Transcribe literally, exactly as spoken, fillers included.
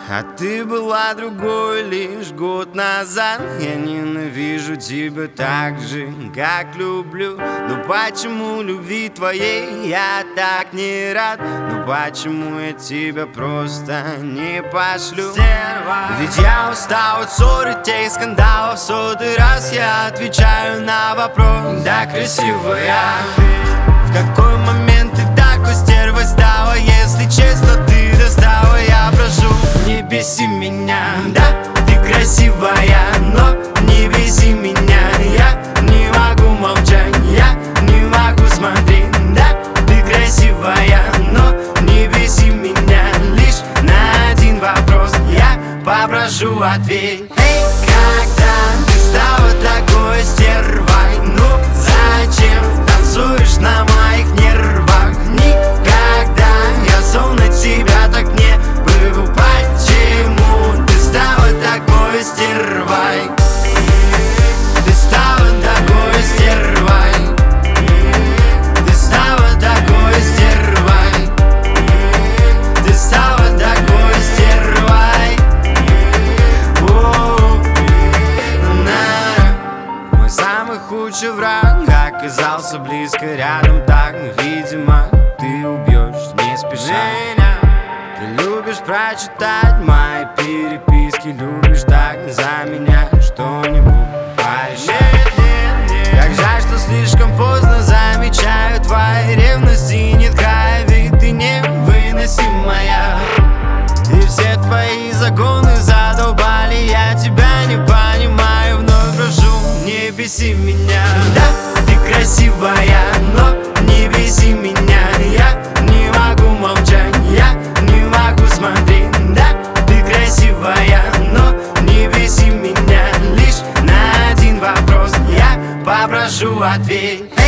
А ты была другой лишь год назад. Я ненавижу тебя так же, как люблю. Но почему любви твоей я так не рад? Ну почему я тебя просто не пошлю? Ведь я устал от ссор и тех скандалов. В сотый раз я отвечаю на вопрос: да, красивая. В какой момент ты такой стервой стала? Если честно, ты достала. Я прошу, не беси меня. Да, ты красивая, но не беси меня. Я не могу молчать, я не могу смотреть. Да, ты красивая, но не беси меня. Лишь на один вопрос я попрошу ответь. Эй, когда ты стала такой стервой? Ну зачем танцуешь на моих нервах? Никогда я зол на тебя так не был. Почему ты стала такой стервой? Ты стала такой стервой. Ты стала такой стервой. Ты стала такой стервой. Мой самый худший враг оказался близко рядом, так, видимо, ты убьешь не спеша. Ты любишь прочитать мои переписки, любишь так за меня что-нибудь порешать. Как жаль, что слишком поздно замечаю твои ревности. Нет края, ведь ты невыносимая. И все твои загоны задолбали, я тебя не понимаю. Вновь прошу, не беси меня. Да, ты красивая, но не беси меня. Я не могу молчать, я не могу смотреть. Да, ты красивая, но не беси меня. Лишь на один вопрос я попрошу ответь.